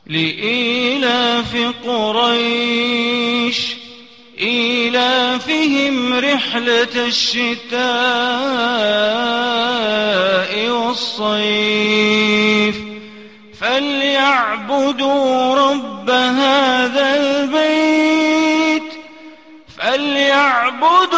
لإيلاف قريش إيلافهم رحلة الشتاء والصيف فليعبدوا رب هذا البيت